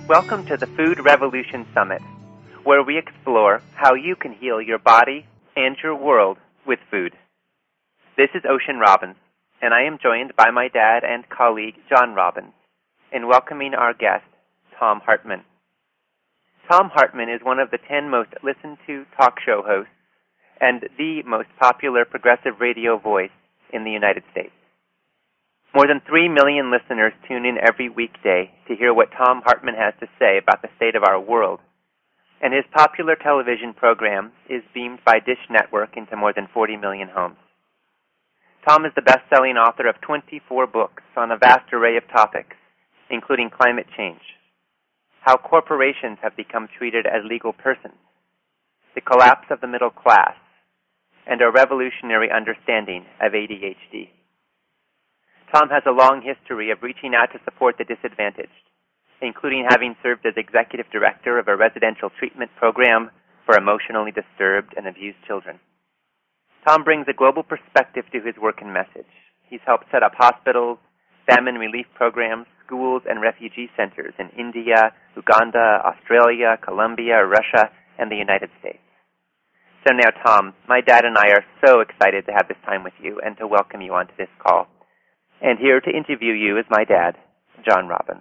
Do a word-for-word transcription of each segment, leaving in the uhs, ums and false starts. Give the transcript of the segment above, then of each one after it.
Welcome to the Food Revolution Summit, where we explore how you can heal your body and your world with food. This is Ocean Robbins, and I am joined by my dad and colleague, John Robbins, in welcoming our guest, Thom Hartmann. Thom Hartmann is one of the ten most listened to talk show hosts and the most popular progressive radio voice in the United States. More than three million listeners tune in every weekday to hear what Thom Hartmann has to say about the state of our world, and his popular television program is beamed by Dish Network into more than forty million homes. Thom is the best-selling author of twenty-four books on a vast array of topics, including climate change, how corporations have become treated as legal persons, the collapse of the middle class, and a revolutionary understanding of A D H D. Thom has a long history of reaching out to support the disadvantaged, including having served as executive director of a residential treatment program for emotionally disturbed and abused children. Thom brings a global perspective to his work and message. He's helped set up hospitals, famine relief programs, schools, and refugee centers in India, Uganda, Australia, Colombia, Russia, and the United States. So now, Thom, my dad and I are so excited to have this time with you and to welcome you onto this call. And here to interview you is my dad, John Robbins.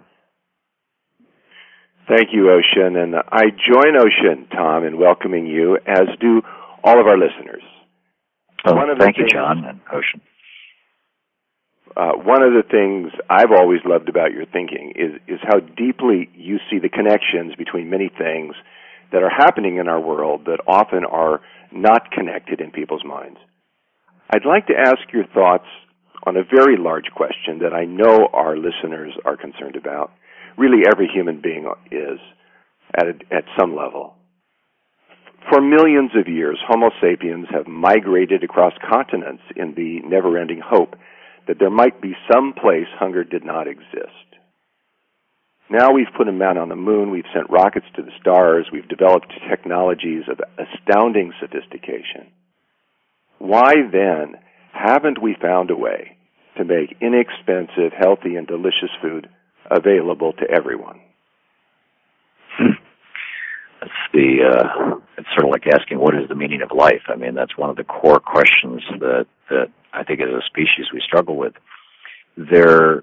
Thank you, Ocean. And I join Ocean, Thom, in welcoming you, as do all of our listeners. Oh, one of thank you, things, John and Ocean. Uh, one of the things I've always loved about your thinking is, is how deeply you see the connections between many things that are happening in our world that often are not connected in people's minds. I'd like to ask your thoughts on a very large question that I know our listeners are concerned about. Really, every human being is at a, at some level. For millions of years, Homo sapiens have migrated across continents in the never-ending hope that there might be some place hunger did not exist. Now we've put a man on the moon, we've sent rockets to the stars, we've developed technologies of astounding sophistication. Why then haven't we found a way to make inexpensive, healthy, and delicious food available to everyone? That's the, uh, it's sort of like asking what is the meaning of life. I mean, that's one of the core questions that, that I think as a species we struggle with. There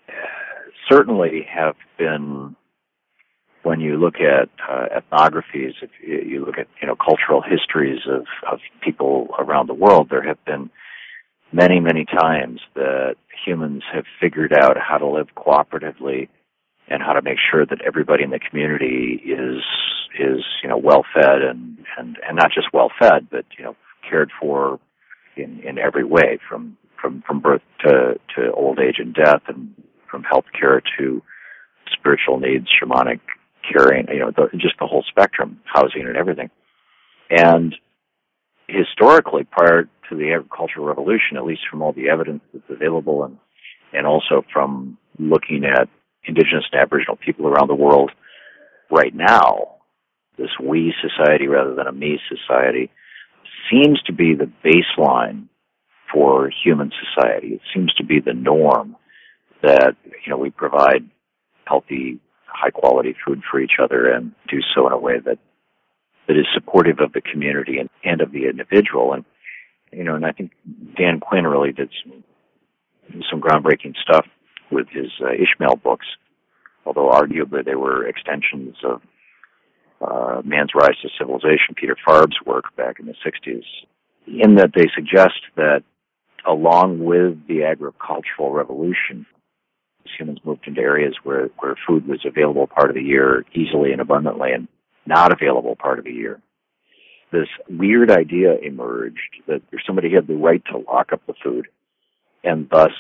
certainly have been, when you look at uh, ethnographies, if you look at, you know, cultural histories of, of people around the world, there have been many, many times that humans have figured out how to live cooperatively and how to make sure that everybody in the community is, is, you know, well fed and, and, and not just well fed, but, you know, cared for in, in every way, from, from, from birth to, to old age and death, and from health care to spiritual needs, shamanic caring, you know, the, just the whole spectrum, housing and everything. And historically, prior to the agricultural revolution, at least from all the evidence that's available, and, and also from looking at indigenous and aboriginal people around the world right now, this we society rather than a me society seems to be the baseline for human society. It seems to be the norm that, you know, we provide healthy, high-quality food for each other and do so in a way that that is supportive of the community and, and of the individual. And, you know, and I think Dan Quinn really did some, some groundbreaking stuff with his uh, Ishmael books, although arguably they were extensions of uh, Man's Rise to Civilization, Peter Farb's work back in the sixties, in that they suggest that along with the agricultural revolution, humans moved into areas where, where food was available part of the year easily and abundantly, and not available part of the year. This weird idea emerged that somebody had the right to lock up the food, and thus,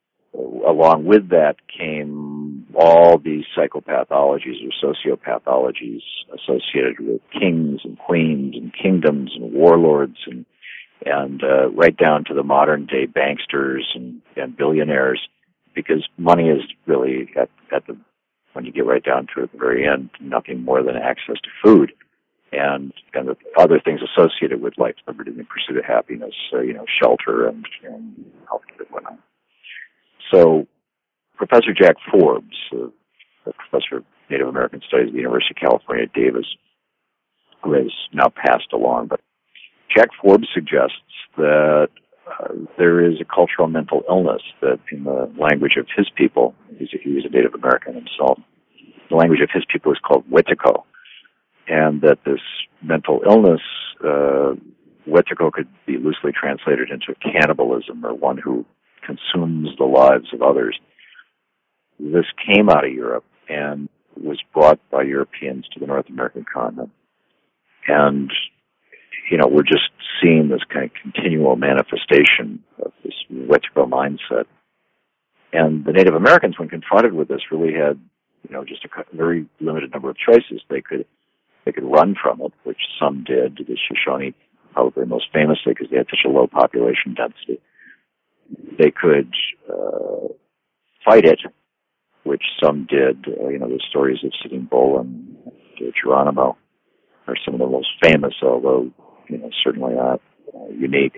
along with that came all these psychopathologies or sociopathologies associated with kings and queens and kingdoms and warlords, and and uh, right down to the modern day banksters and, and billionaires, because money is really at, at the when you get right down to it at the very end, nothing more than access to food and and the other things associated with life, liberty, and pursuit of happiness, uh, you know, shelter and, and health care and whatnot. So Professor Jack Forbes, uh, a professor of Native American Studies at the University of California at Davis, who has now passed along. But Jack Forbes suggests that uh, there is a cultural mental illness that, in the language of his people, he's a, he was a Native American himself, the language of his people is called Wetiko, and that this mental illness, uh, Wetiko could be loosely translated into cannibalism, or one who consumes the lives of others. This came out of Europe and was brought by Europeans to the North American continent. And, you know, we're just seeing this kind of continual manifestation of this Wetiko mindset. And the Native Americans, when confronted with this, really had, you know, just a very limited number of choices. They could they could run from it, which some did, the Shoshone probably most famously because they had such a low population density. They could uh, fight it, which some did. Uh, you know, the stories of Sitting Bull and uh, Geronimo are some of the most famous, although, you know, certainly not uh, unique.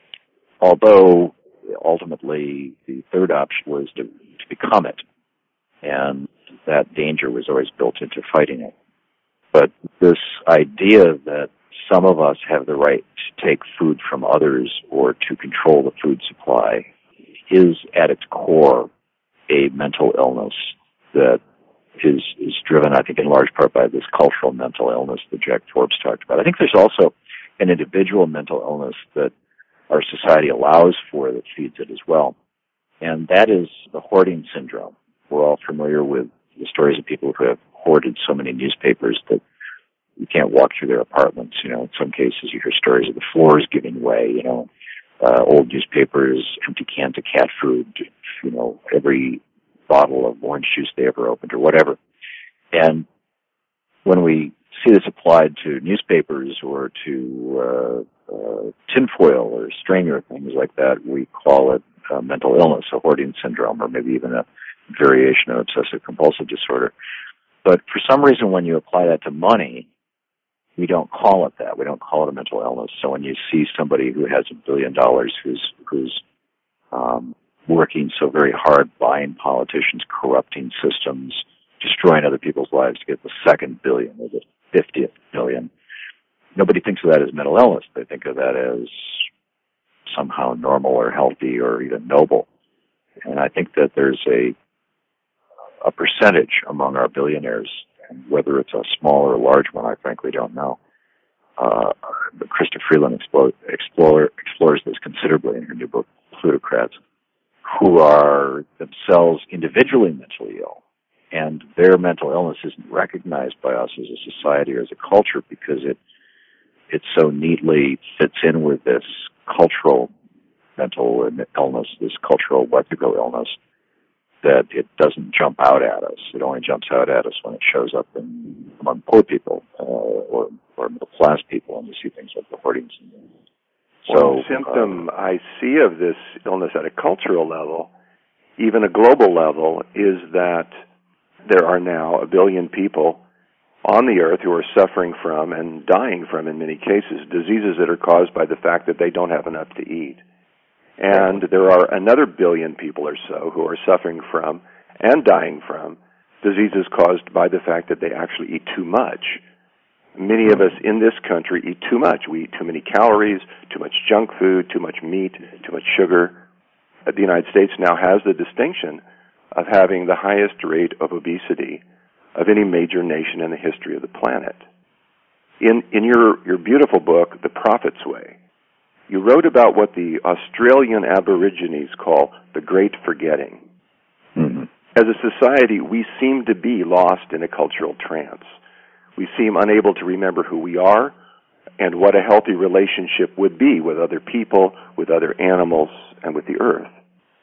Although, ultimately, the third option was to, to become it. And that danger was always built into fighting it. But this idea that some of us have the right to take food from others or to control the food supply is, at its core, a mental illness that is, is driven, I think, in large part by this cultural mental illness that Jack Forbes talked about. I think there's also an individual mental illness that our society allows for that feeds it as well, and that is the hoarding syndrome. We're all familiar with the stories of people who have hoarded so many newspapers that you can't walk through their apartments. You know, in some cases you hear stories of the floors giving way, you know, uh, old newspapers, empty cans of cat food, you know, every bottle of orange juice they ever opened or whatever. And when we see this applied to newspapers or to uh, uh, tinfoil or string or things like that, we call it uh, mental illness, a hoarding syndrome, or maybe even a variation of obsessive compulsive disorder. But for some reason, when you apply that to money, we don't call it that. We don't call it a mental illness. So when you see somebody who has a billion dollars who's who's um, working so very hard, buying politicians, corrupting systems, destroying other people's lives to get the second billion or the fiftieth billion, nobody thinks of that as mental illness. They think of that as somehow normal or healthy or even noble. And I think that there's a a percentage among our billionaires, and whether it's a small or large one, I frankly don't know. Uh, but Krista Freeland explore, explore, explores this considerably in her new book, Plutocrats, who are themselves individually mentally ill, and their mental illness isn't recognized by us as a society or as a culture because it it so neatly fits in with this cultural mental illness, this cultural Wetiko illness, that it doesn't jump out at us. It only jumps out at us when it shows up in, among poor people uh, or, or middle-class people, and we see things like the hoarding syndrome. So, one symptom uh, I see of this illness at a cultural level, even a global level, is that there are now a billion people on the earth who are suffering from and dying from, in many cases, diseases that are caused by the fact that they don't have enough to eat. And there are another billion people or so who are suffering from and dying from diseases caused by the fact that they actually eat too much. Many of us in this country eat too much. We eat too many calories, too much junk food, too much meat, too much sugar. The United States now has the distinction of having the highest rate of obesity of any major nation in the history of the planet. In, in your, your beautiful book, The Prophet's Way, you wrote about what the Australian Aborigines call the Great Forgetting. Mm-hmm. As a society, we seem to be lost in a cultural trance. We seem unable to remember who we are and what a healthy relationship would be with other people, with other animals, and with the earth.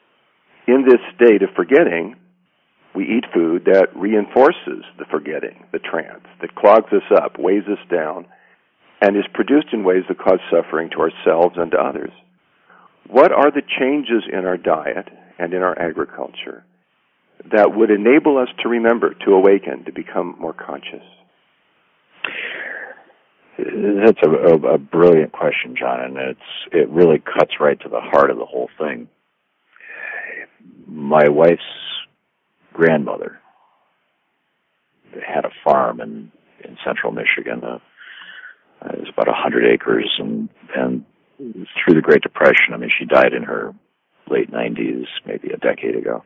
In this state of forgetting, we eat food that reinforces the forgetting, the trance, that clogs us up, weighs us down, and is produced in ways that cause suffering to ourselves and to others. What are the changes in our diet and in our agriculture that would enable us to remember, to awaken, to become more conscious? That's a, a, a brilliant question, John, and it's it really cuts right to the heart of the whole thing. My wife's grandmother had a farm in, in central Michigan. Uh, it was about a hundred acres, and, and through the Great Depression, I mean, she died in her late nineties, maybe a decade ago.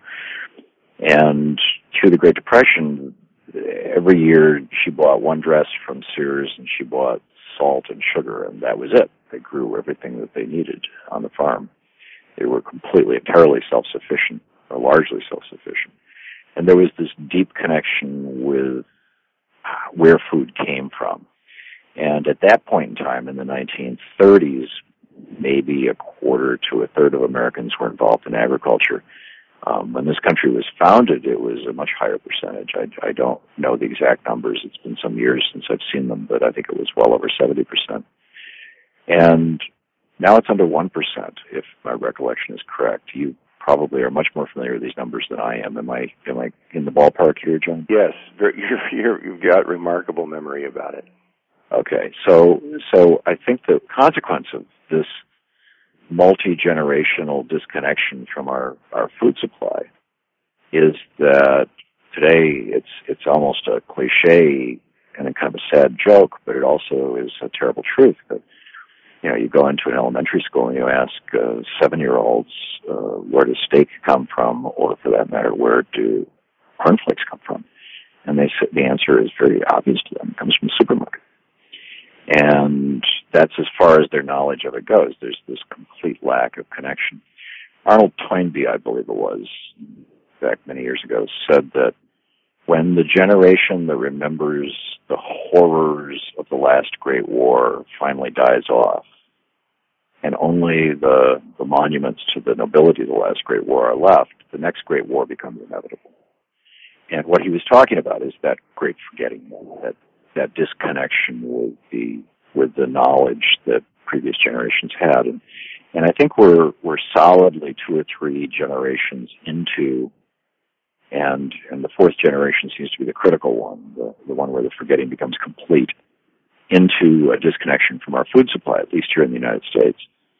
And through the Great Depression, every year she bought one dress from Sears, and she bought salt and sugar, and that was it. They grew everything that they needed on the farm. They were completely, entirely self-sufficient, or largely self-sufficient. And there was this deep connection with where food came from. And at that point in time, in the nineteen thirties, maybe a quarter to a third of Americans were involved in agriculture. Um, when this country was founded, it was a much higher percentage. I, I don't know the exact numbers. It's been some years since I've seen them, but I think it was well over seventy percent. And now it's under one percent, if my recollection is correct. You probably are much more familiar with these numbers than I am. Am I, am I in the ballpark here, John? Yes, you're, you're, you've got remarkable memory about it. Okay, so so I think the consequence of this multi-generational disconnection from our, our food supply is that today it's it's almost a cliche and a kind of a sad joke, but it also is a terrible truth that, you know, you go into an elementary school and you ask uh, seven-year-olds uh, where does steak come from, or for that matter, where do cornflakes come from? And they say, the answer is very obvious to them. It comes from the supermarket. And that's as far as their knowledge of it goes. There's this complete lack of connection. Arnold Toynbee, I believe it was, back many years ago, said that when the generation that remembers the horrors of the last Great War finally dies off, and only the, the monuments to the nobility of the last Great War are left, the next Great War becomes inevitable. And what he was talking about is that great forgetting, that that disconnection with the with the knowledge that previous generations had. And, and I think we're we're solidly two or three generations into, and and the fourth generation seems to be the critical one, the, the one where the forgetting becomes complete, into a disconnection from our food supply, at least here in the United States.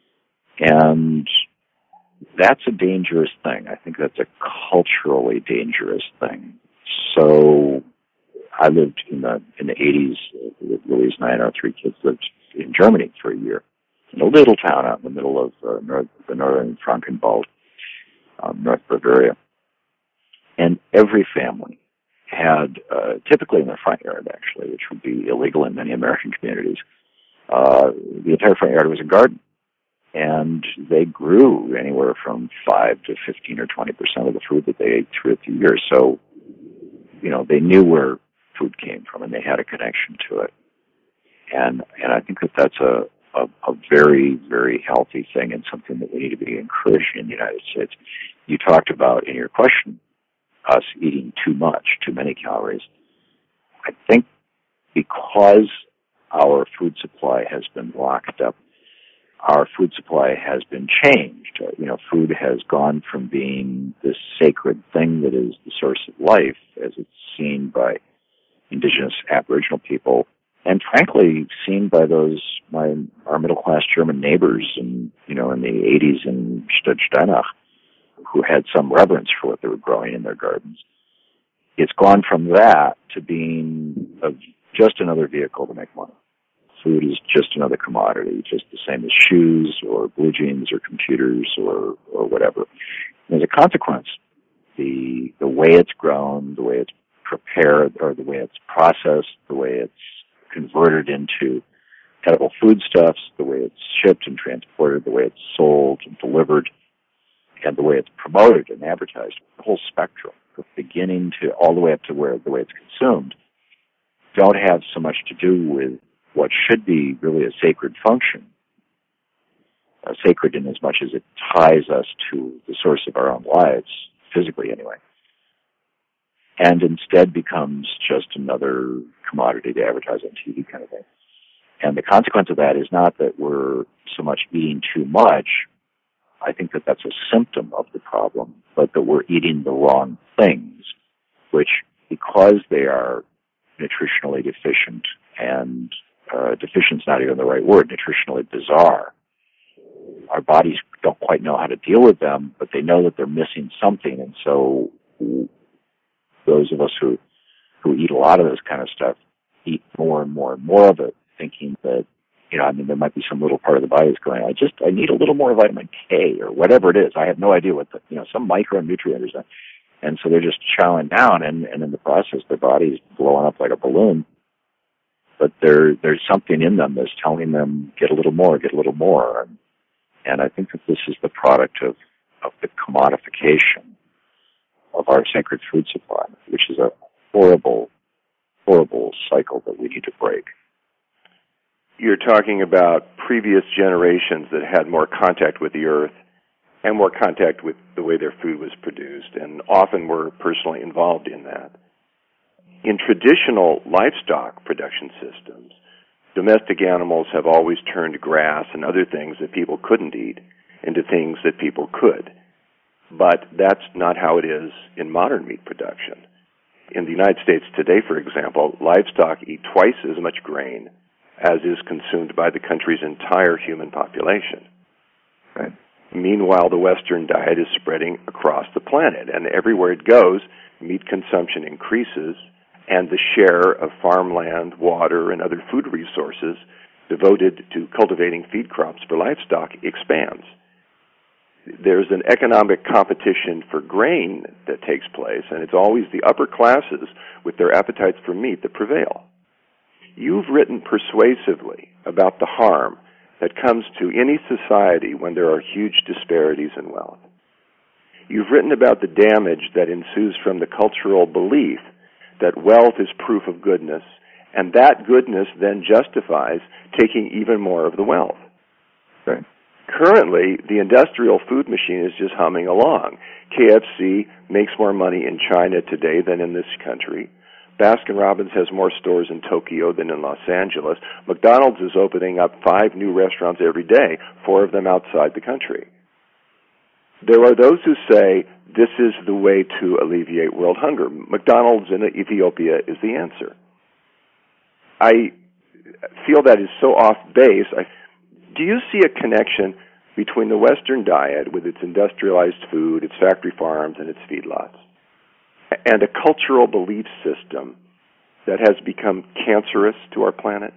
And that's a dangerous thing. I think that's a culturally dangerous thing. So I lived in the in the eighties with Louise and I and our three kids lived in Germany for a year, in a little town out in the middle of uh, north, the northern Frankenwald, um, North Bavaria. And every family had, uh, typically in their front yard actually, which would be illegal in many American communities, uh, the entire front yard was a garden. And they grew anywhere from five to fifteen or twenty percent of the food that they ate throughout the year. So, you know, they knew where food came from, and they had a connection to it. And and I think that that's a, a, a very, very healthy thing, and something that we need to be encouraging in the United States. You talked about, in your question, us eating too much, too many calories. I think because our food supply has been locked up, our food supply has been changed. Uh, you know, food has gone from being this sacred thing that is the source of life, as it's seen by indigenous Aboriginal people, and frankly seen by those my our middle class German neighbors, in you know in the eighties in Stadtsteinach, who had some reverence for what they were growing in their gardens. It's gone from that to being a, just another vehicle to make money. Food is just another commodity, just the same as shoes or blue jeans or computers or, or whatever. And as a consequence, the the way it's grown, the way it's prepared, or the way it's processed, the way it's converted into edible foodstuffs, the way it's shipped and transported, the way it's sold and delivered, and the way it's promoted and advertised, the whole spectrum, from beginning to all the way up to where the way it's consumed, don't have so much to do with what should be really a sacred function, uh, sacred in as much as it ties us to the source of our own lives, physically anyway, and instead becomes just another commodity to advertise on T V kind of thing. And the consequence of that is not that we're so much eating too much. I think that that's a symptom of the problem, but that we're eating the wrong things, which, because they are nutritionally deficient, and uh, deficient's not even the right word, nutritionally bizarre, our bodies don't quite know how to deal with them, but they know that they're missing something. And so those of us who who eat a lot of this kind of stuff eat more and more and more of it, thinking that, you know, I mean, there might be some little part of the body that's going, I just, I need a little more vitamin K or whatever it is. I have no idea what the, you know, some micronutrient is. And so they're just chowing down, and, and in the process, their body's blowing up like a balloon. But there, there's something in them that's telling them, get a little more, get a little more. And, and I think that this is the product of, of the commodification of our sacred food supply, which is a horrible, horrible cycle that we need to break. You're talking about previous generations that had more contact with the earth and more contact with the way their food was produced, and often were personally involved in that. In traditional livestock production systems, domestic animals have always turned grass and other things that people couldn't eat into things that people could. But that's not how it is in modern meat production. In the United States today, for example, livestock eat twice as much grain as is consumed by the country's entire human population. Right. Meanwhile, the Western diet is spreading across the planet, and everywhere it goes, meat consumption increases, and the share of farmland, water, and other food resources devoted to cultivating feed crops for livestock expands. There's an economic competition for grain that takes place, and it's always the upper classes with their appetites for meat that prevail. You've written persuasively about the harm that comes to any society when there are huge disparities in wealth. You've written about the damage that ensues from the cultural belief that wealth is proof of goodness, and that goodness then justifies taking even more of the wealth. Right. Currently, the industrial food machine is just humming along. K F C makes more money in China today than in this country. Baskin-Robbins has more stores in Tokyo than in Los Angeles. McDonald's is opening up five new restaurants every day, four of them outside the country. There are those who say this is the way to alleviate world hunger. McDonald's in Ethiopia is the answer. I feel that is so off base. I, do you see a connection between the Western diet with its industrialized food, its factory farms, and its feedlots, and a cultural belief system that has become cancerous to our planet?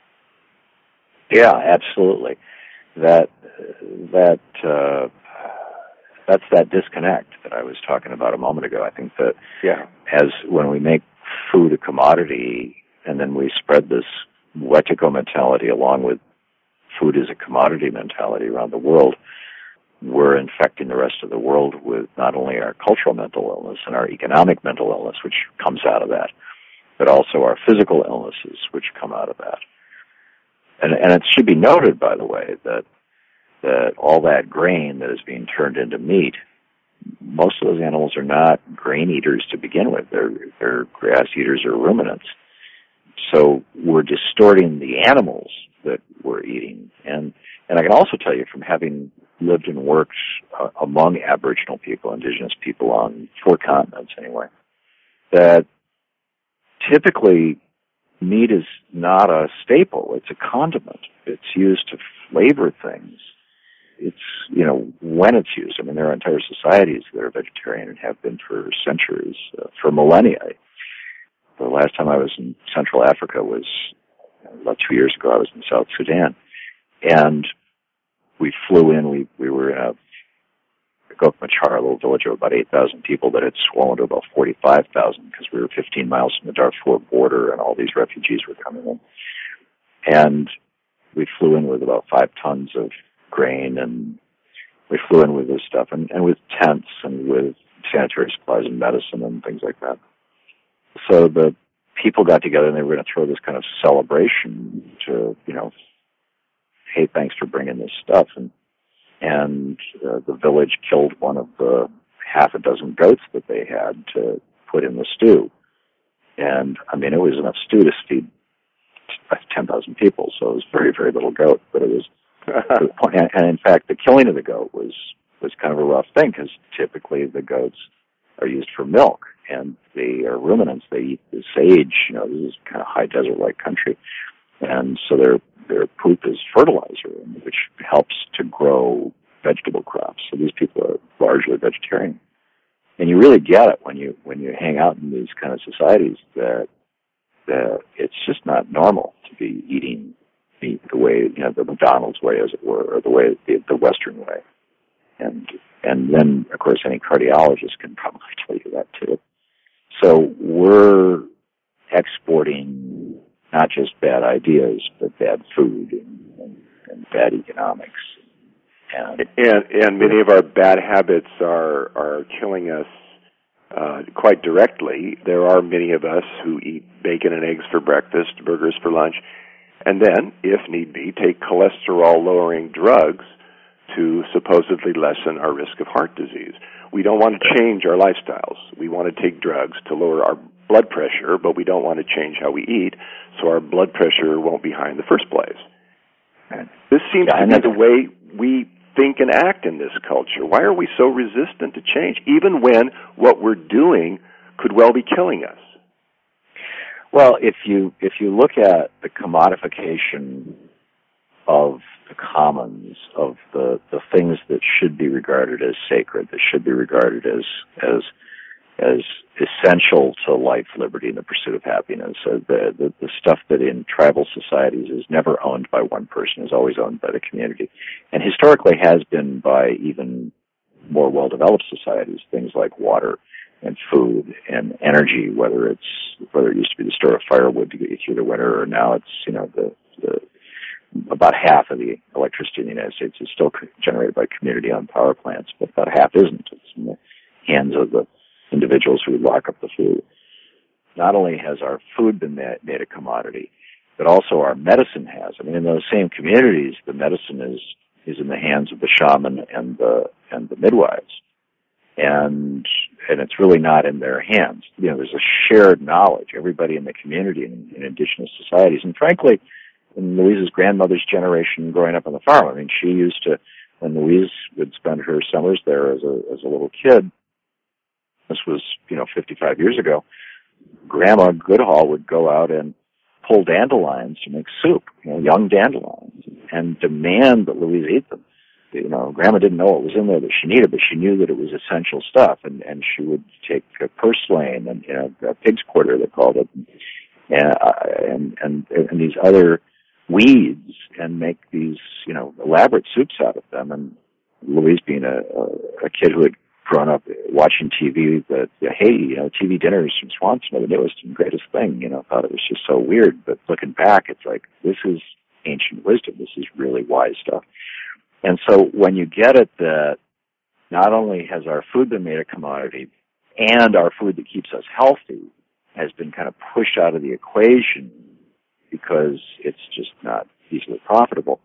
Yeah, absolutely. That that uh, that's that disconnect that I was talking about a moment ago. I think that yeah. as when we make food a commodity, and then we spread this Wetiko mentality along with food as a commodity mentality around the world, we're infecting the rest of the world with not only our cultural mental illness and our economic mental illness, which comes out of that, but also our physical illnesses, which come out of that. And, and it should be noted, by the way, that that all that grain that is being turned into meat, most of those animals are not grain eaters to begin with. They're, they're grass eaters or ruminants. So we're distorting the animals that we're eating. And, and I can also tell you from having lived and worked uh, among Aboriginal people, indigenous people on four continents anyway, that typically meat is not a staple. It's a condiment. It's used to flavor things. It's, you know, when it's used. I mean, there are entire societies that are vegetarian and have been for centuries, uh, for millennia. The last time I was in Central Africa was about two years ago. I was in South Sudan. And we flew in. We, we were in a Gok Machar, a little village of about eight thousand people that had swollen to about forty-five thousand because we were fifteen miles from the Darfur border and all these refugees were coming in. And we flew in with about five tons of grain, and we flew in with this stuff, and, and with tents and with sanitary supplies and medicine and things like that. So the people got together and they were going to throw this kind of celebration to, you know, hey, thanks for bringing this stuff. And and uh, the village killed one of the half a dozen goats that they had to put in the stew. And, I mean, it was enough stew to feed ten thousand people, so it was very, very little goat, but it was and, and in fact, the killing of the goat was, was kind of a rough thing because typically the goats are used for milk, and they are ruminants. They eat the sage. You know, this is kind of high desert-like country, and so their their poop is fertilizer, which helps to grow vegetable crops. So these people are largely vegetarian. And you really get it when you when you hang out in these kind of societies that that it's just not normal to be eating meat the way, you know, the McDonald's way, as it were, or the way the, the Western way. And and then, of course, any cardiologist can probably tell you that too. So we're exporting not just bad ideas, but bad food and, and, and bad economics. And, and and many of our bad habits are are killing us uh, quite directly. There are many of us who eat bacon and eggs for breakfast, burgers for lunch, and then, if need be, take cholesterol-lowering drugs to supposedly lessen our risk of heart disease. We don't want to change our lifestyles. We want to take drugs to lower our blood pressure, but we don't want to change how we eat, so our blood pressure won't be high in the first place. This seems yeah, to be the way we think and act in this culture. Why are we so resistant to change, even when what we're doing could well be killing us? Well, if you if you look at the commodification of the commons, of the, the things that should be regarded as sacred, that should be regarded as as as essential to life, liberty, and the pursuit of happiness, uh, the, the the stuff that in tribal societies is never owned by one person, is always owned by the community, and historically has been by even more well-developed societies, things like water and food and energy, whether it's whether it used to be the store of firewood to get you through the winter, or now it's, you know, the, the about half of the electricity in the United States is still generated by community-owned power plants, but about half isn't. It's in the hands of the individuals who lock up the food. Not only has our food been made a commodity, but also our medicine has. I mean, in those same communities, the medicine is is in the hands of the shaman and the and the midwives, and and it's really not in their hands. You know, there's a shared knowledge. Everybody in the community in, in indigenous societies, and frankly, in Louise's grandmother's generation, growing up on the farm, I mean, she used to, when Louise would spend her summers there as a as a little kid. This was, you know, fifty-five years ago. Grandma Goodall would go out and pull dandelions to make soup, you know, young dandelions, and demand that Louise eat them. You know, Grandma didn't know what was in there that she needed, but she knew that it was essential stuff, and, and she would take a purslane and, you know, a pig's quarter, they called it, and, and, and, and these other weeds, and make these, you know, elaborate soups out of them. And Louise, being a, a, a kid who had grown up watching T V, that, hey, you know, T V dinners from Swanson are the newest and greatest thing, you know, thought it was just so weird. But looking back, it's like, this is ancient wisdom. This is really wise stuff. And so when you get it that not only has our food been made a commodity, and our food that keeps us healthy has been kind of pushed out of the equation because it's just not easily profitable,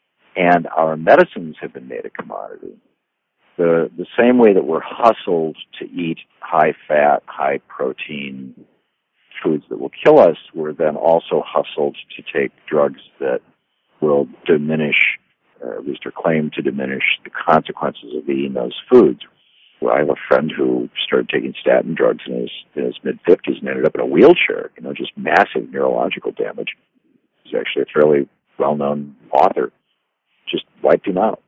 and our medicines have been made a commodity, The, the same way that we're hustled to eat high-fat, high-protein foods that will kill us, we're then also hustled to take drugs that will diminish, or at least are claimed to diminish, the consequences of eating those foods. Well, I have a friend who started taking statin drugs in his, in his mid-fifties and ended up in a wheelchair, you know, just massive neurological damage. He's actually a fairly well-known author. Just wiped him out.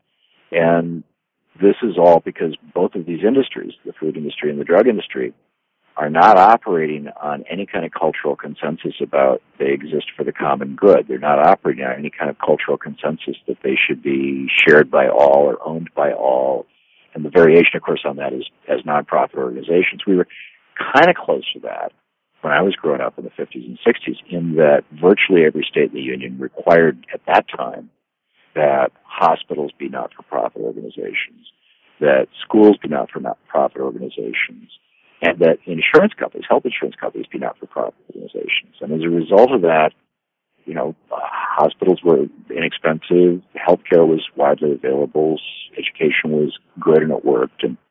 And this is all because both of these industries, the food industry and the drug industry, are not operating on any kind of cultural consensus about they exist for the common good. They're not operating on any kind of cultural consensus that they should be shared by all or owned by all. And the variation, of course, on that is as nonprofit organizations. We were kind of close to that when I was growing up in the fifties and sixties, in that virtually every state in the Union required at that time that hospitals be not-for-profit organizations, that schools be not-for-profit organizations, and that insurance companies, health insurance companies, be not-for-profit organizations. And as a result of that, you know, uh, hospitals were inexpensive, healthcare was widely available, education was good and it worked. And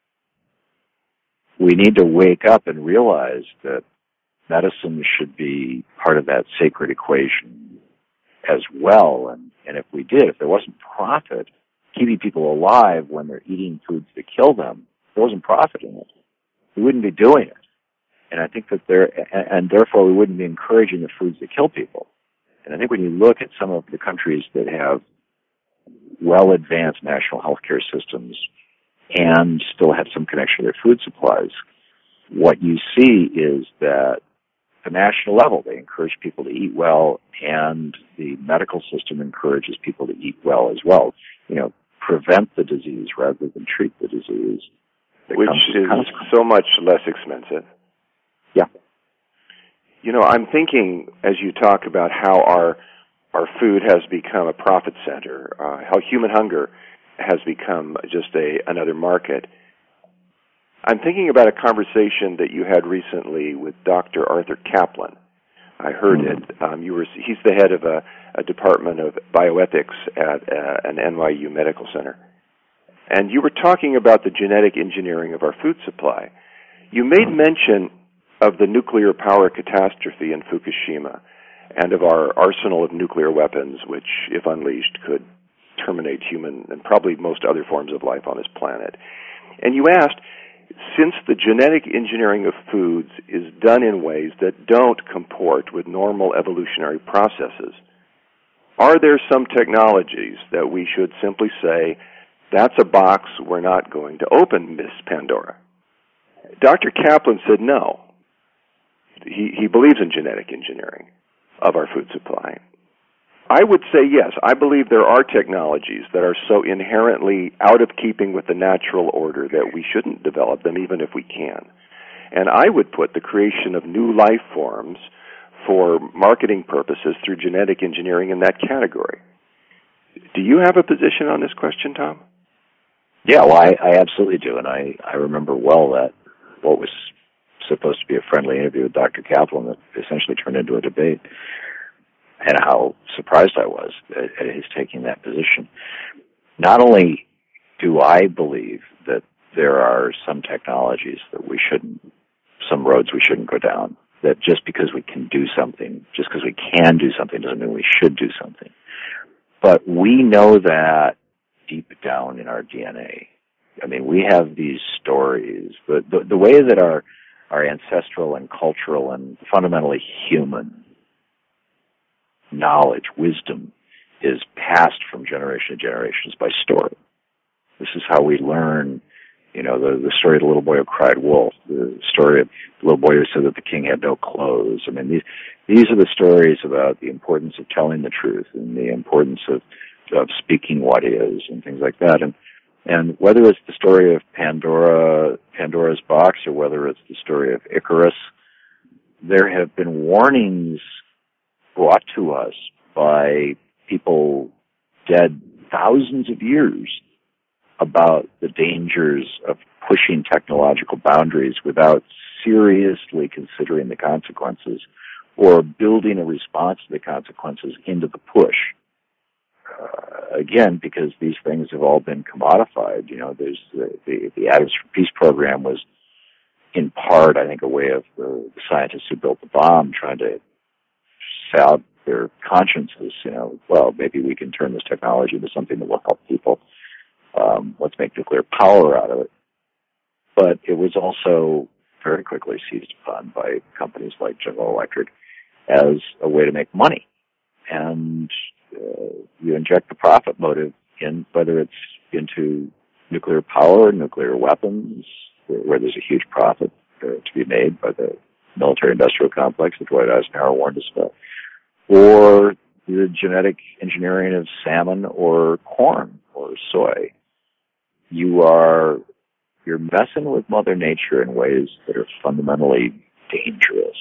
we need to wake up and realize that medicine should be part of that sacred equation as well. And, and if we did, if there wasn't profit keeping people alive when they're eating foods that kill them, there wasn't profit in it, we wouldn't be doing it. And I think that there, and, and therefore we wouldn't be encouraging the foods that kill people. And I think when you look at some of the countries that have well-advanced national health care systems, and still have some connection to their food supplies. What you see is that at the national level, they encourage people to eat well, and the medical system encourages people to eat well as well. You know, prevent the disease rather than treat the disease. Which is so much less expensive. Yeah. You know, I'm thinking as you talk about how our our food has become a profit center, uh, how human hunger has become just a another market. I'm thinking about a conversation that you had recently with Doctor Arthur Caplan. I heard mm-hmm. it. Um, you were he's the head of a, a department of bioethics at uh, an N Y U medical center. And you were talking about the genetic engineering of our food supply. You made mention of the nuclear power catastrophe in Fukushima and of our arsenal of nuclear weapons, which, if unleashed, could terminate human and probably most other forms of life on this planet. And you asked, since the genetic engineering of foods is done in ways that don't comport with normal evolutionary processes, are there some technologies that we should simply say, that's a box we're not going to open, Miss Pandora? Doctor Caplan said no. He, he believes in genetic engineering of our food supply. I would say yes. I believe there are technologies that are so inherently out of keeping with the natural order that we shouldn't develop them even if we can. And I would put the creation of new life forms for marketing purposes through genetic engineering in that category. Do you have a position on this question, Tom? Yeah, well, I, I absolutely do, and I, I remember well that what was supposed to be a friendly interview with Doctor Caplan that essentially turned into a debate, and how surprised I was at, at his taking that position. Not only do I believe that there are some technologies that we shouldn't, some roads we shouldn't go down, that just because we can do something, just because we can do something doesn't mean we should do something. But we know that deep down in our D N A. I mean, we have these stories, the, the, the way that our, our ancestral and cultural and fundamentally human knowledge, wisdom, is passed from generation to generations by story. This is how we learn, you know, the, the story of the little boy who cried wolf, the story of the little boy who said that the king had no clothes. I mean, these, these are the stories about the importance of telling the truth and the importance of of speaking what is and things like that. And and whether it's the story of Pandora, Pandora's box, or whether it's the story of Icarus, there have been warnings brought to us by people dead thousands of years about the dangers of pushing technological boundaries without seriously considering the consequences or building a response to the consequences into the push. Uh, again, because these things have all been commodified. You know, there's the, the, the Atoms for Peace program was in part, I think, a way of the, the scientists who built the bomb trying to salve their consciences. You know, well, maybe we can turn this technology into something that will help people. Um, let's make nuclear power out of it. But it was also very quickly seized upon by companies like General Electric as a way to make money. And uh, you inject the profit motive in, whether it's into nuclear power, nuclear weapons, where there's a huge profit uh, to be made by the military-industrial complex that Dwight Eisenhower warned us about, or the genetic engineering of salmon or corn or soy. You are, you're messing with Mother Nature in ways that are fundamentally dangerous.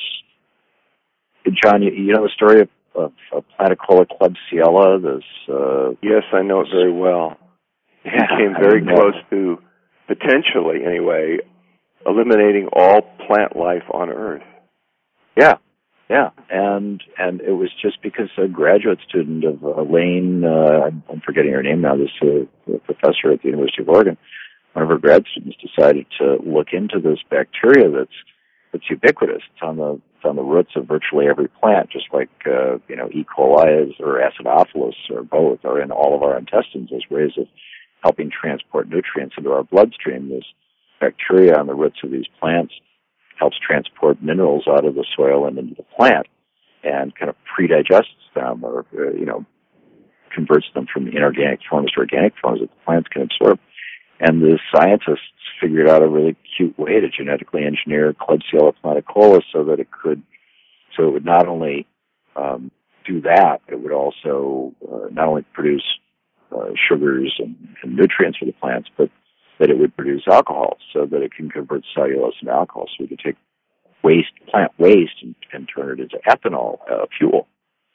John, you, you know the story of, of, of Platycola klebsiella? This, uh, yes, I know it very well. Yeah, he came very close to, potentially anyway, eliminating all plant life on Earth. Yeah, yeah, and and it was just because a graduate student of Elaine, uh, I'm forgetting her name now, this uh, professor at the University of Oregon, one of her grad students decided to look into this bacteria that's that's ubiquitous. It's on the it's on the roots of virtually every plant, just like uh, you know E. coli is, or Acidophilus or both are in all of our intestines as ways of helping transport nutrients into our bloodstream. This bacteria on the roots of these plants helps transport minerals out of the soil and into the plant, and kind of pre-digests them, or uh, you know, converts them from inorganic forms to organic forms that the plants can absorb. And the scientists figured out a really cute way to genetically engineer Klebsiella planicola so that it could, so it would not only um, do that, it would also uh, not only produce uh, sugars and, and nutrients for the plants, but that it would produce alcohol so that it can convert cellulose into alcohol. So we could take waste, plant waste, and, and turn it into ethanol uh, fuel.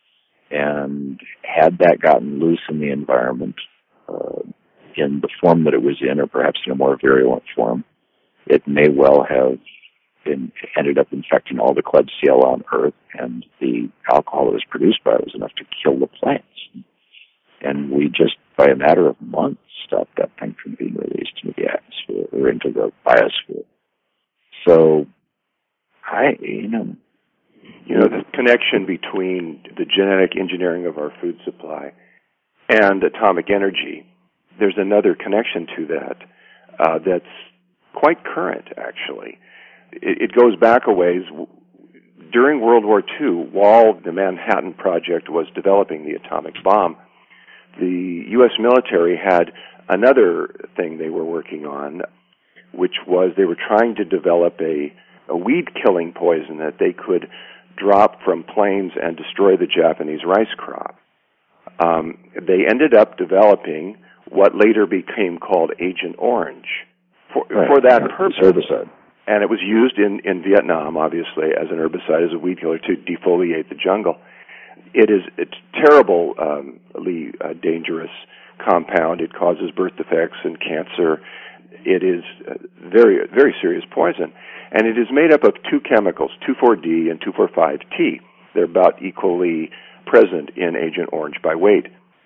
And had that gotten loose in the environment uh, in the form that it was in, or perhaps in a more virulent form, it may well have been, ended up infecting all the Klebsiella on Earth, and the alcohol that was produced by it was enough to kill the plants. And we just, by a matter of months, stopped that thing from being released into the atmosphere or into the biosphere. So, I, you know, You know, the connection between the genetic engineering of our food supply and atomic energy, there's another connection to that uh, that's quite current, actually. It, it goes back a ways. During World War Two, while the Manhattan Project was developing the atomic bomb, the U S military had another thing they were working on, which was they were trying to develop a, a weed-killing poison that they could drop from planes and destroy the Japanese rice crop. Um, they ended up developing what later became called Agent Orange for, right. for that yeah, purpose. Herbicide. And it was used in, in Vietnam, obviously, as an herbicide, as a weed killer to defoliate the jungle. It is a terribly um, uh, dangerous compound. It causes birth defects and cancer. It is a very, very serious poison. And it is made up of two chemicals, two four D and two four five T. They're about equally present in Agent Orange by weight.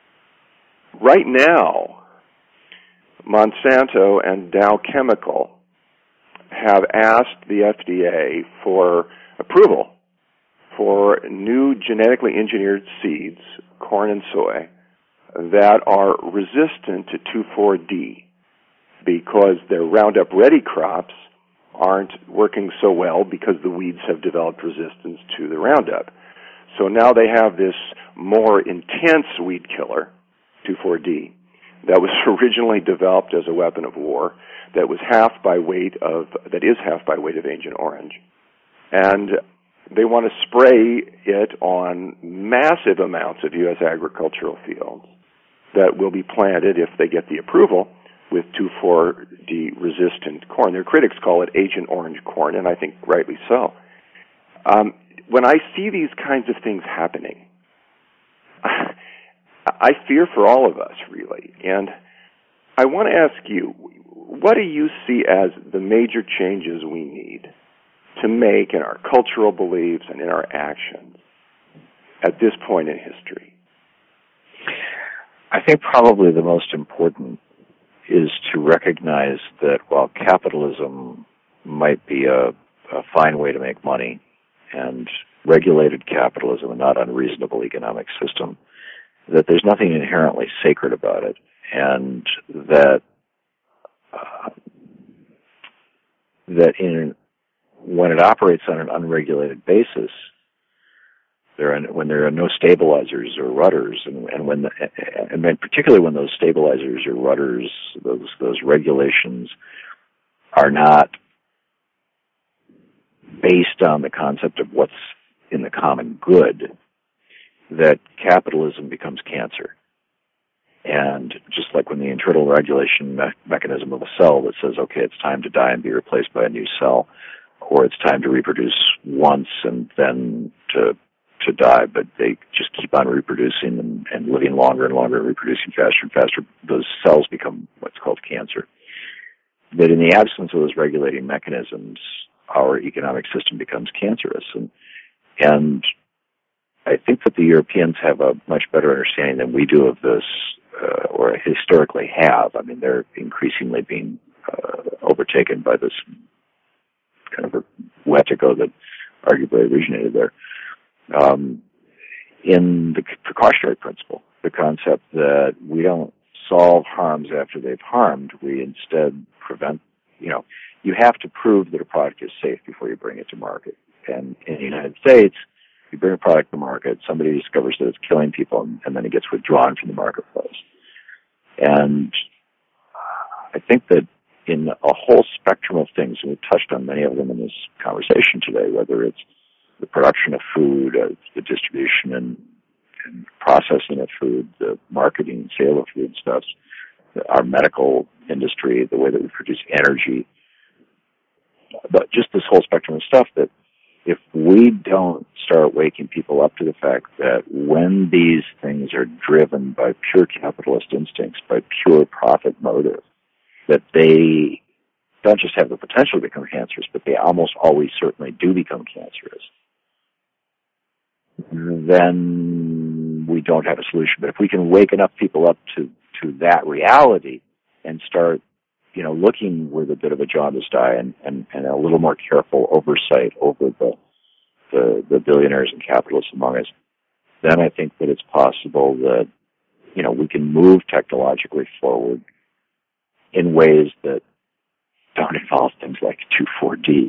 Right now, Monsanto and Dow Chemical have asked the F D A for approval for new genetically engineered seeds, corn and soy, that are resistant to two four D because their Roundup Ready crops aren't working so well because the weeds have developed resistance to the Roundup. So now they have this more intense weed killer, two four D, that was originally developed as a weapon of war, that was half by weight of, that is half by weight of Agent Orange. And they want to spray it on massive amounts of U S agricultural fields that will be planted if they get the approval with two four D resistant corn. Their critics call it Agent Orange corn, and I think rightly so. Um, when I see these kinds of things happening, I fear for all of us, really. And I want to ask you, what do you see as the major changes we need to make in our cultural beliefs and in our actions at this point in history? I think probably the most important is to recognize that while capitalism might be a, a fine way to make money, and regulated capitalism and not unreasonable economic system, that there's nothing inherently sacred about it, and that uh, that in when it operates on an unregulated basis, there are, when there are no stabilizers or rudders, and, and when the, and then particularly when those stabilizers or rudders, those those regulations are not based on the concept of what's in the common good, that capitalism becomes cancer. And just like when the internal regulation me- mechanism of a cell that says, okay, it's time to die and be replaced by a new cell, or it's time to reproduce once and then to to die, but they just keep on reproducing and, and living longer and longer, reproducing faster and faster, those cells become what's called cancer. That in the absence of those regulating mechanisms, our economic system becomes cancerous. And, and I think that the Europeans have a much better understanding than we do of this, uh, or historically have. I mean, they're increasingly being uh, overtaken by this kind of a wetiko that arguably originated there. Um, in the precautionary principle, the concept that we don't solve harms after they've harmed, we instead prevent, you know, you have to prove that a product is safe before you bring it to market. And in the United States, you bring a product to market, somebody discovers that it's killing people, and, and then it gets withdrawn from the marketplace. And I think that in a whole spectrum of things, and we've touched on many of them in this conversation today, whether it's the production of food, uh, the distribution and, and processing of food, the marketing and sale of food stuff, our medical industry, the way that we produce energy, but just this whole spectrum of stuff, that if we don't start waking people up to the fact that when these things are driven by pure capitalist instincts, by pure profit motive, that they don't just have the potential to become cancerous, but they almost always certainly do become cancerous, then we don't have a solution. But if we can wake enough people up to, to that reality and start, you know, looking with a bit of a jaundiced eye and, and, and a little more careful oversight over the, the the billionaires and capitalists among us, then I think that it's possible that, you know, we can move technologically forward in ways that don't involve things like two four D.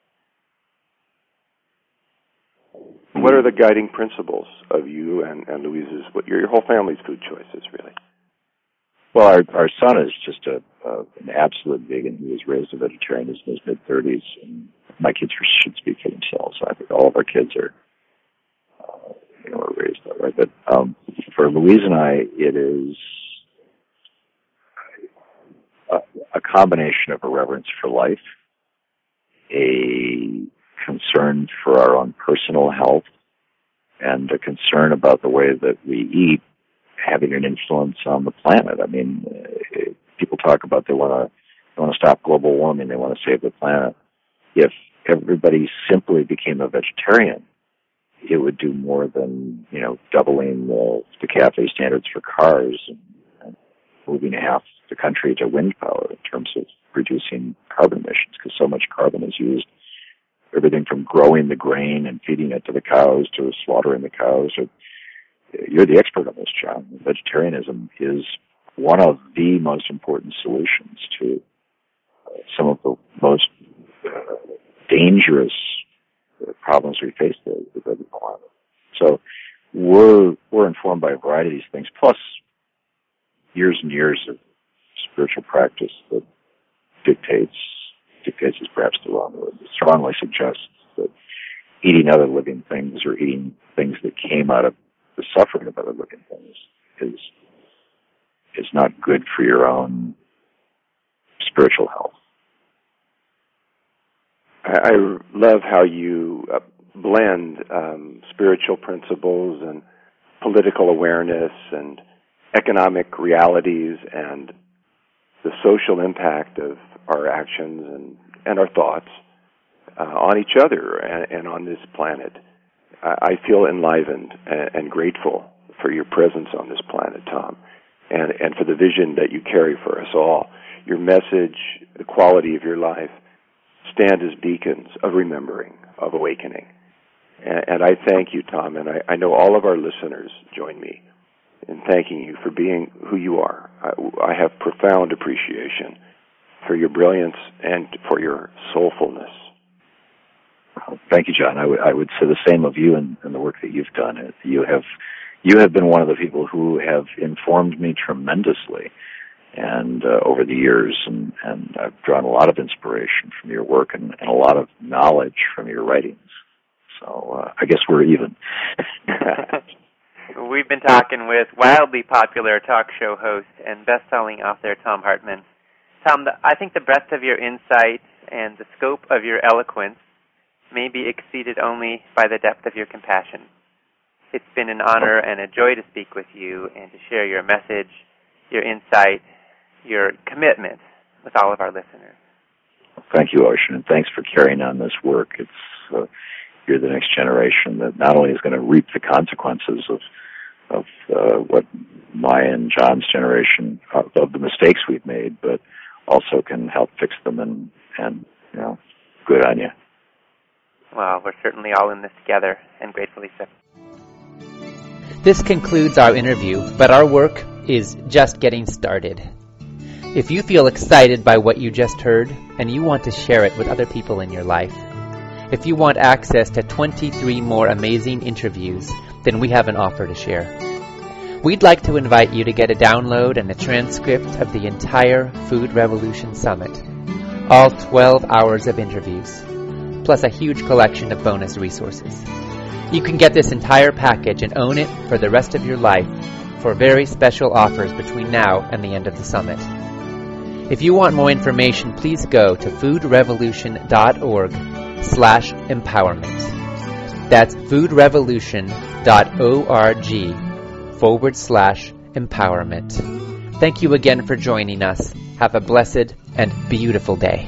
What are the guiding principles of you and, and Louise's, what your, your whole family's food choices, really? Well, our our son is just a, a an absolute vegan. He was raised a vegetarian in his mid thirties, and my kids should speak for themselves. I think all of our kids are, uh, you know, are raised that way. But um, for Louise and I, it is a, a combination of a reverence for life, a concern for our own personal health, and a concern about the way that we eat having an influence on the planet. I mean, uh, people talk about they want to they want to stop global warming, they want to save the planet. If everybody simply became a vegetarian, it would do more than, you know, doubling the, the CAFE standards for cars and, and moving half the country to wind power in terms of reducing carbon emissions, because so much carbon is used. Everything from growing the grain and feeding it to the cows to slaughtering the cows. Or, you're the expert on this, John. Vegetarianism is one of the most important solutions to uh, some of the most uh, dangerous uh, problems we face with the climate. So we're we're informed by a variety of these things, plus years and years of spiritual practice that dictates dictates is perhaps the wrong word. It strongly suggests that eating other living things or eating things that came out of the suffering of other living things is is not good for your own spiritual health. I, I love how you uh, blend um, spiritual principles and political awareness and economic realities and the social impact of our actions and, and our thoughts uh, on each other and, and on this planet. I feel enlivened and grateful for your presence on this planet, Tom, and, and for the vision that you carry for us all. Your message, the quality of your life, stand as beacons of remembering, of awakening. And, and I thank you, Tom, and I, I know all of our listeners join me in thanking you for being who you are. I, I have profound appreciation for your brilliance and for your soulfulness. Thank you, John. I would I would say the same of you and, and the work that you've done. You have you have been one of the people who have informed me tremendously, and uh, over the years, and, and I've drawn a lot of inspiration from your work and, and a lot of knowledge from your writings. So uh, I guess we're even. We've been talking with wildly popular talk show host and best-selling author Thom Hartmann. Tom, the, I think the breadth of your insight and the scope of your eloquence may be exceeded only by the depth of your compassion. It's been an honor and a joy to speak with you and to share your message, your insight, your commitment with all of our listeners. Thank you, Ocean, and thanks for carrying on this work. It's uh, you're the next generation that not only is going to reap the consequences of of uh, what my and John's generation of, of the mistakes we've made, but also can help fix them, and and you know, good on you. Well, we're certainly all in this together, and gratefully so. This concludes our interview, but our work is just getting started. If you feel excited by what you just heard, and you want to share it with other people in your life, if you want access to twenty-three more amazing interviews, then we have an offer to share. We'd like to invite you to get a download and a transcript of the entire Food Revolution Summit, all twelve hours of interviews, plus a huge collection of bonus resources. You can get this entire package and own it for the rest of your life for very special offers between now and the end of the summit. If you want more information, please go to foodrevolution.org slash empowerment. That's foodrevolution.org forward slash empowerment. Thank you again for joining us. Have a blessed and beautiful day.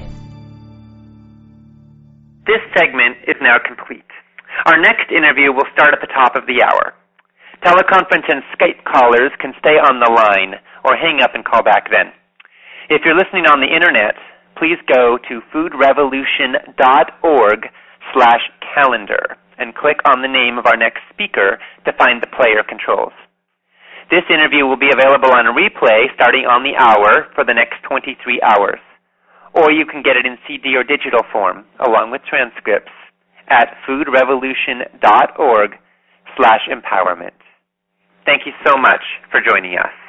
This segment is now complete. Our next interview will start at the top of the hour. Teleconference and Skype callers can stay on the line or hang up and call back then. If you're listening on the internet, please go to foodrevolution.org slash calendar and click on the name of our next speaker to find the player controls. This interview will be available on replay starting on the hour for the next twenty-three hours. Or you can get it in C D or digital form, along with transcripts, at foodrevolution.org slash empowerment. Thank you so much for joining us.